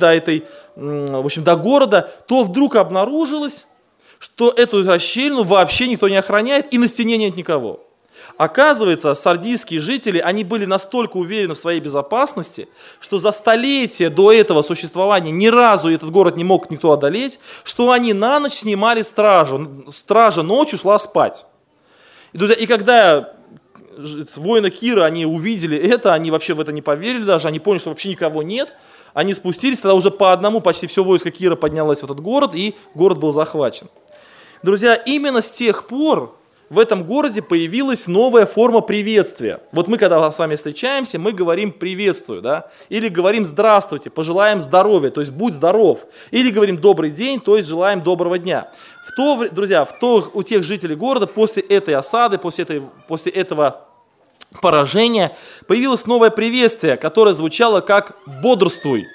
до города, то вдруг обнаружилось, что эту расщелину вообще никто не охраняет, и на стене нет никого. Оказывается, сардийские жители, они были настолько уверены в своей безопасности, что за столетия до этого существования ни разу этот город не мог никто одолеть, что они на ночь снимали стражу. Стража ночью шла спать. И, друзья, и когда воины Кира, они увидели это, они вообще в это не поверили даже, они поняли, что вообще никого нет, они спустились, тогда уже по одному почти все войско Кира поднялось в этот город, и город был захвачен. Друзья, именно с тех пор в этом городе появилась новая форма приветствия. Вот мы, когда с вами встречаемся, мы говорим «приветствую», да? Или говорим «здравствуйте», пожелаем здоровья, то есть «будь здоров». Или говорим «добрый день», то есть желаем доброго дня. Друзья, у тех жителей города после этой осады, после этого поражения появилось новое приветствие, которое звучало как «бодрствуй».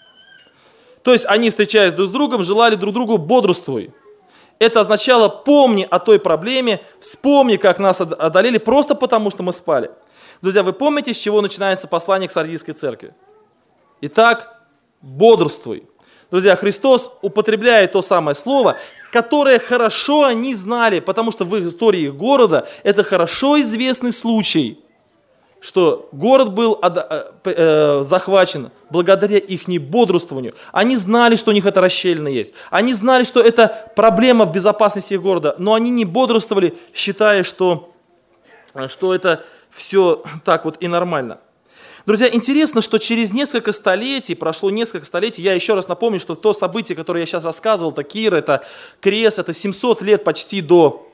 То есть они, встречаясь друг с другом, желали друг другу «бодрствуй». Это означало «помни о той проблеме, вспомни, как нас одолели просто потому, что мы спали». Друзья, вы помните, с чего начинается послание к Сардийской церкви? Итак, бодрствуй. Друзья, Христос употребляет то самое слово, которое хорошо они знали, потому что в их истории города это хорошо известный случай, что город был захвачен благодаря их бодрствованию. Они знали, что у них это расщелина есть. Они знали, что это проблема в безопасности их города, но они не бодрствовали, считая, что это все так вот и нормально. Друзья, интересно, что через прошло несколько столетий, я еще раз напомню, что то событие, которое я сейчас рассказывал, это Кир, это Крест, это 700 лет почти до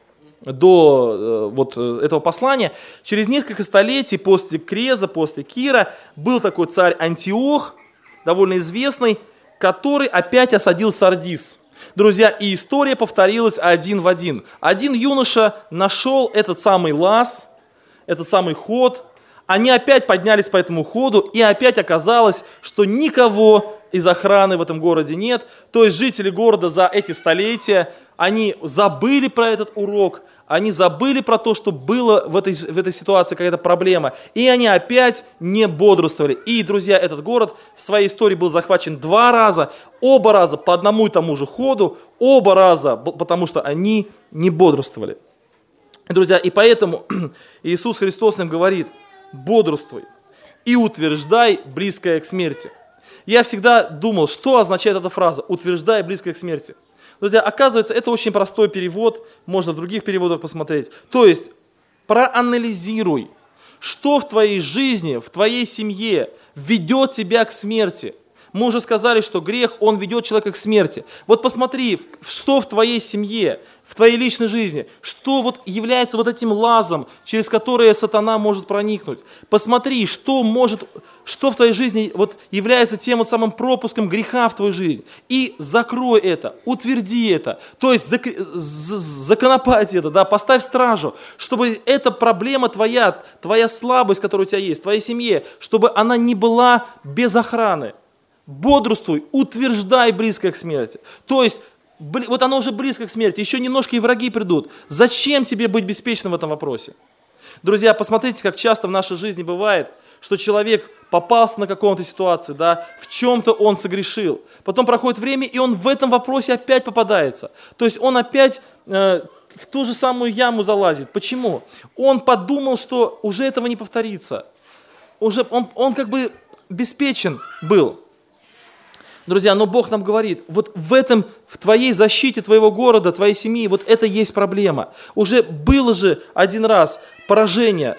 вот этого послания. Через несколько столетий после Креза, после Кира, был такой царь Антиох, довольно известный, который опять осадил Сардис. Друзья, и история повторилась один в один. Один юноша нашел этот самый лаз, этот самый ход. Они опять поднялись по этому ходу, и опять оказалось, что никого из охраны в этом городе нет. То есть жители города за эти столетия, они забыли про этот урок, они забыли про то, что было в этой ситуации какая-то проблема, и они опять не бодрствовали. И, друзья, этот город в своей истории был захвачен 2 раза, оба раза по одному и тому же ходу, оба раза, потому что они не бодрствовали. Друзья, и поэтому Иисус Христос им говорит: бодрствуй и утверждай близкое к смерти. Я всегда думал, что означает эта фраза «утверждай близкое к смерти». Друзья, оказывается, это очень простой перевод, можно в других переводах посмотреть. То есть, проанализируй, что в твоей жизни, в твоей семье ведет тебя к смерти. Мы уже сказали, что грех, он ведет человека к смерти. Вот посмотри, что в твоей семье, в твоей личной жизни, что вот является вот этим лазом, через которое сатана может проникнуть. Посмотри, что в твоей жизни вот является тем вот самым пропуском греха в твою жизнь. И закрой это, утверди это, то есть законопать это, да, поставь стражу, чтобы эта проблема твоя слабость, которая у тебя есть, в твоей семье, чтобы она не была без охраны. Бодрствуй, утверждай близкое к смерти. То есть, вот оно уже близко к смерти, еще немножко и враги придут. Зачем тебе быть беспечным в этом вопросе? Друзья, посмотрите, как часто в нашей жизни бывает, что человек попался на каком-то ситуации, да, в чем-то он согрешил. Потом проходит время, и он в этом вопросе опять попадается. То есть он опять в ту же самую яму залазит. Почему? Он подумал, что уже этого не повторится. Уже он как бы беспечен был. Друзья, но Бог нам говорит, вот в твоей защите твоего города, твоей семьи, вот это есть проблема. Уже было же один раз поражение.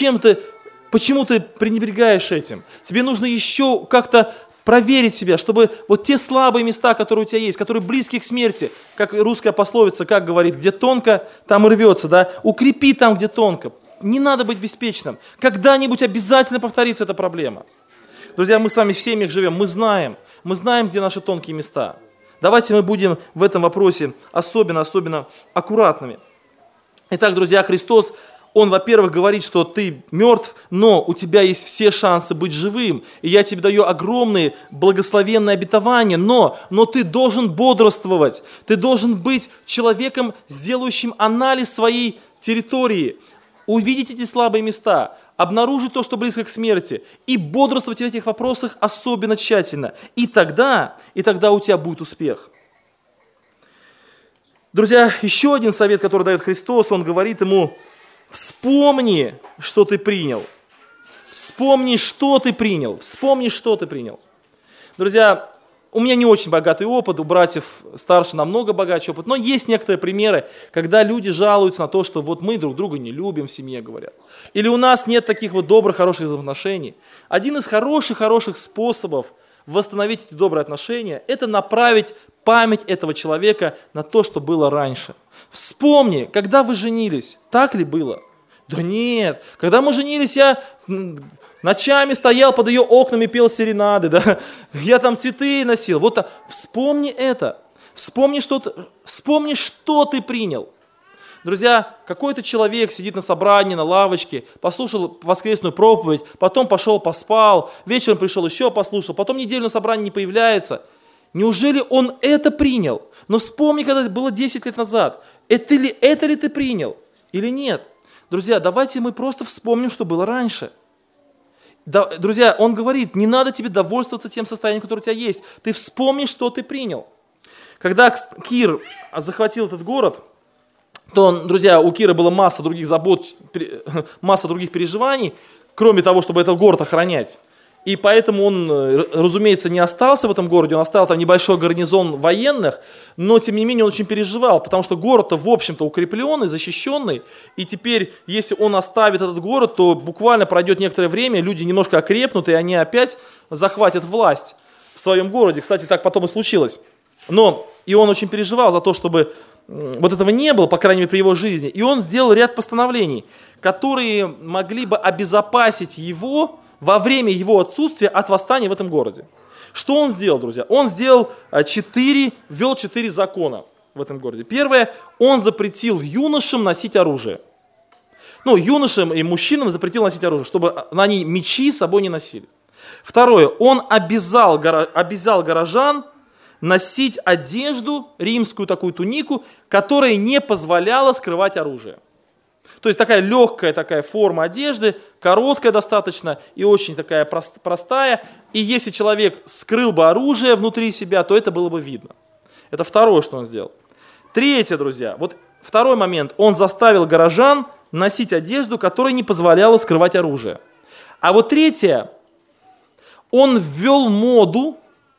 Почему ты пренебрегаешь этим? Тебе нужно еще как-то проверить себя, чтобы вот те слабые места, которые у тебя есть, которые близки к смерти, как русская пословица, как говорит, где тонко, там и рвется, да, укрепи там, где тонко. Не надо быть беспечным. Когда-нибудь обязательно повторится эта проблема. Друзья, мы с вами в семьях живем, мы знаем, где наши тонкие места. Давайте мы будем в этом вопросе особенно аккуратными. Итак, друзья, Христос, Он, во-первых, говорит, что ты мертв, но у тебя есть все шансы быть живым. И я тебе даю огромные благословенные обетования, но ты должен бодрствовать. Ты должен быть человеком, сделающим анализ своей территории, увидеть эти слабые места, обнаружить то, что близко к смерти, и бодрствовать в этих вопросах особенно тщательно. И тогда у тебя будет успех. Друзья, еще один совет, который дает Христос, Он говорит ему: вспомни, что ты принял. Вспомни, что ты принял. Вспомни, что ты принял. Друзья, у меня не очень богатый опыт, у братьев старше намного богаче опыт, но есть некоторые примеры, когда люди жалуются на то, что вот мы друг друга не любим в семье, говорят. Или у нас нет таких вот добрых, хороших взаимоотношений. Один из хороших способов восстановить эти добрые отношения – это направить память этого человека на то, что было раньше. Вспомни, когда вы женились, так ли было? Да нет, когда мы женились, я ночами стоял под ее окнами, пел серенады, да? Я там цветы носил. Вот так. Вспомни это. Вспомни, что ты принял. Друзья, какой-то человек сидит на собрании, на лавочке, послушал воскресную проповедь, потом пошел поспал, вечером пришел еще послушал, потом неделю на собрании не появляется. Неужели он это принял? Но вспомни, когда это было 10 лет назад. Это ли ты принял или нет? Друзья, давайте мы просто вспомним, что было раньше. Друзья, он говорит, не надо тебе довольствоваться тем состоянием, которое у тебя есть. Ты вспомни, что ты принял. Когда Кир захватил этот город, то, друзья, у Кира была масса других забот, масса других переживаний, кроме того, чтобы этот город охранять. И поэтому он, разумеется, не остался в этом городе, он оставил там небольшой гарнизон военных, но, тем не менее, он очень переживал, потому что город-то, в общем-то, укрепленный, защищенный, и теперь, если он оставит этот город, то буквально пройдет некоторое время, люди немножко окрепнут, и они опять захватят власть в своем городе. Кстати, так потом и случилось. И он очень переживал за то, чтобы вот этого не было, по крайней мере, при его жизни. И он сделал ряд постановлений, которые могли бы обезопасить его во время его отсутствия от восстания в этом городе. Что он сделал, друзья? Он ввел 4 закона в этом городе. Первое, он запретил юношам носить оружие. Юношам и мужчинам запретил носить оружие, чтобы они мечи с собой не носили. Второе, он обязал горожан носить одежду, римскую такую тунику, которая не позволяла скрывать оружие. То есть такая легкая такая форма одежды, короткая достаточно и очень такая простая. И если человек скрыл бы оружие внутри себя, то это было бы видно. Это второе, что он сделал. Третье, друзья, вот второй момент. Он заставил горожан носить одежду, которая не позволяла скрывать оружие. А вот третье, он ввел моду.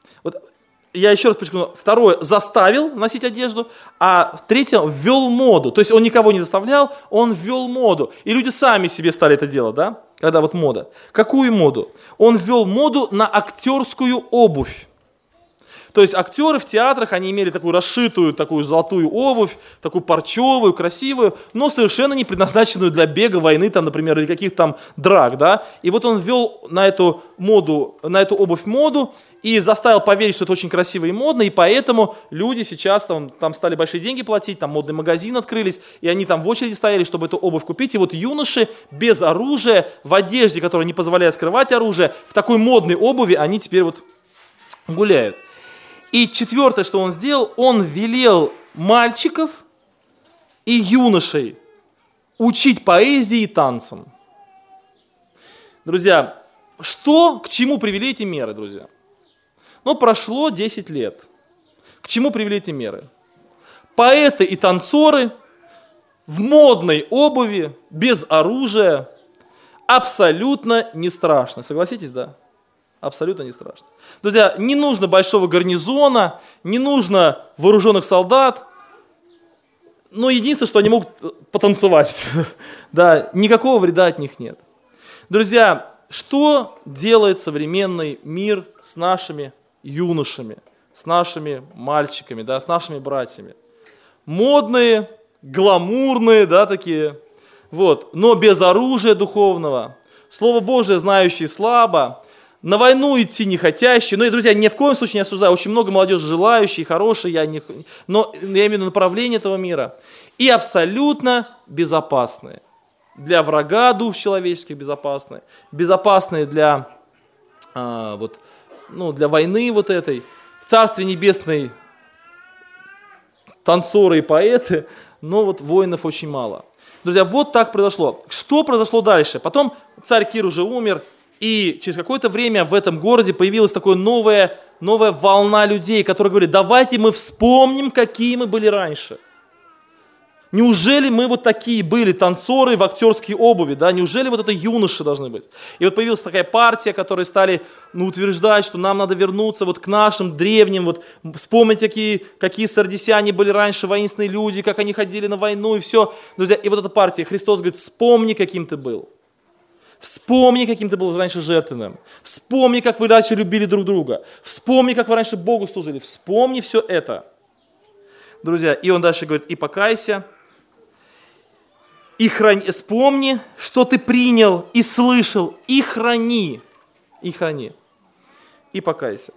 Я еще раз подчеркну, второе, заставил носить одежду, а третье, ввел моду. То есть он никого не заставлял, он ввел моду. И люди сами себе стали это делать, да? Когда вот мода. Какую моду? Он ввел моду на актерскую обувь. То есть актеры в театрах, они имели такую расшитую, такую золотую обувь, такую парчевую, красивую, но совершенно не предназначенную для бега, войны, там, например, или каких-то там драк, да. И вот он ввел на эту обувь моду и заставил поверить, что это очень красиво и модно, и поэтому люди сейчас там стали большие деньги платить, там модные магазины открылись, и они там в очереди стояли, чтобы эту обувь купить. И вот юноши без оружия, в одежде, которая не позволяет скрывать оружие, в такой модной обуви, они теперь вот гуляют. И четвертое, что он сделал, он велел мальчиков и юношей учить поэзии и танцам. Друзья, к чему привели эти меры, друзья? Прошло 10 лет. К чему привели эти меры? Поэты и танцоры в модной обуви, без оружия, абсолютно не страшно. Согласитесь, да? Абсолютно не страшно. Друзья, не нужно большого гарнизона, не нужно вооруженных солдат. Единственное, что они могут потанцевать. Да, никакого вреда от них нет. Друзья, что делает современный мир с нашими юношами, с нашими мальчиками, да, с нашими братьями? Модные, гламурные, да, такие, но без оружия духовного, Слово Божие знающие слабо, на войну идти не хотящие. И, друзья, ни в коем случае не осуждаю. Очень много молодежи желающей, хорошей, но я имею в виду направление этого мира. И абсолютно безопасные. Для врага душ человеческих безопасные. Безопасные для войны вот этой. В Царстве Небесной танцоры и поэты, но воинов очень мало. Друзья, вот так произошло. Что произошло дальше? Потом царь Кир уже умер, и через какое-то время в этом городе появилась такая новая волна людей, которые говорят, давайте мы вспомним, какие мы были раньше. Неужели мы такие были, танцоры в актерской обуви, да? Неужели это юноши должны быть? И появилась такая партия, которые стали утверждать, что нам надо вернуться к нашим древним, вспомнить, какие сардисяне были раньше, воинственные люди, как они ходили на войну и все. Друзья, и эта партия, Христос говорит, вспомни, каким ты был. Вспомни, каким ты был раньше жертвенным. Вспомни, как вы раньше любили друг друга. Вспомни, как вы раньше Богу служили. Вспомни все это. Друзья, и он дальше говорит, и покайся, и вспомни, что ты принял и слышал, и храни, и покайся.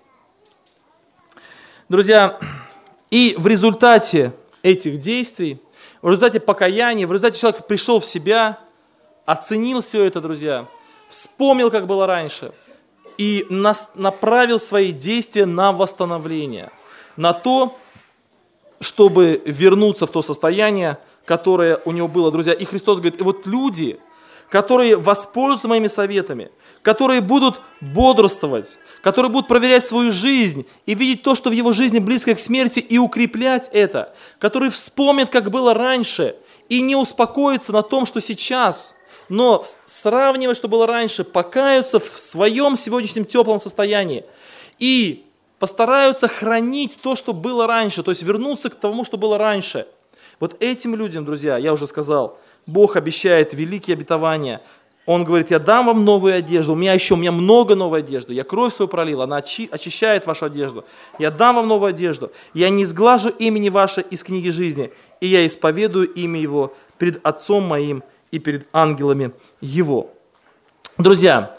Друзья, и в результате этих действий, в результате покаяния, в результате человек пришел в себя, оценил все это, друзья, вспомнил, как было раньше, и направил свои действия на восстановление, на то, чтобы вернуться в то состояние, которое у него было, друзья. И Христос говорит, и вот люди, которые воспользуются моими советами, которые будут бодрствовать, которые будут проверять свою жизнь и видеть то, что в его жизни близко к смерти, и укреплять это, которые вспомнят, как было раньше, и не успокоятся на том, что сейчас, но сравнивая, что было раньше, покаются в своем сегодняшнем теплом состоянии и постараются хранить то, что было раньше, то есть вернуться к тому, что было раньше. Вот этим людям, друзья, я уже сказал, Бог обещает великие обетования. Он говорит, я дам вам новую одежду, у меня много новой одежды, я кровь свою пролил, она очищает вашу одежду. Я дам вам новую одежду, я не сглажу имени ваше из книги жизни, и я исповедую имя его перед Отцом моим и перед ангелами его. Друзья,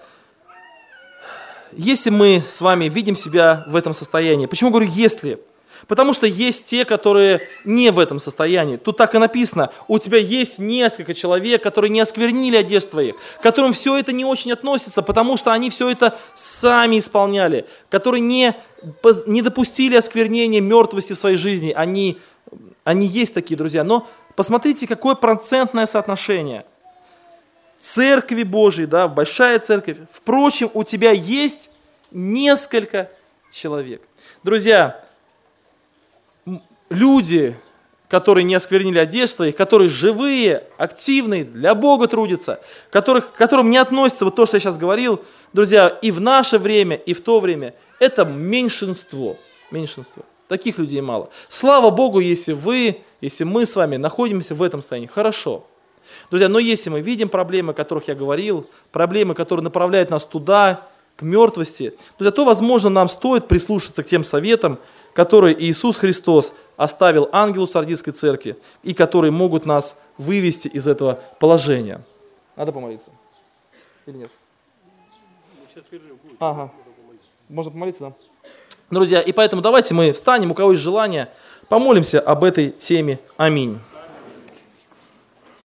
если мы с вами видим себя в этом состоянии, почему говорю «если»? Потому что есть те, которые не в этом состоянии. Тут так и написано, у тебя есть несколько человек, которые не осквернили одежд твоих, которым все это не очень относится, потому что они все это сами исполняли, которые не допустили осквернения, мертвости в своей жизни. Они есть такие, друзья. Но посмотрите, какое процентное соотношение. Церкви Божьей, да, большая церковь. Впрочем, у тебя есть несколько человек. Друзья, люди, которые не осквернили одежд своих, которые живые, активные, для Бога трудятся, которым не относится вот то, что я сейчас говорил, друзья, и в наше время, и в то время, это меньшинство. Таких людей мало. Слава Богу, если мы с вами находимся в этом состоянии, хорошо. Друзья, но если мы видим проблемы, о которых я говорил, проблемы, которые направляют нас туда, к мертвости, друзья, то, возможно, нам стоит прислушаться к тем советам, которые Иисус Христос оставил ангелу Сардийской церкви, и которые могут нас вывести из этого положения. Надо помолиться? Или нет? Ага. Можно помолиться, да? Друзья, и поэтому давайте мы встанем, у кого есть желание, помолимся об этой теме. Аминь.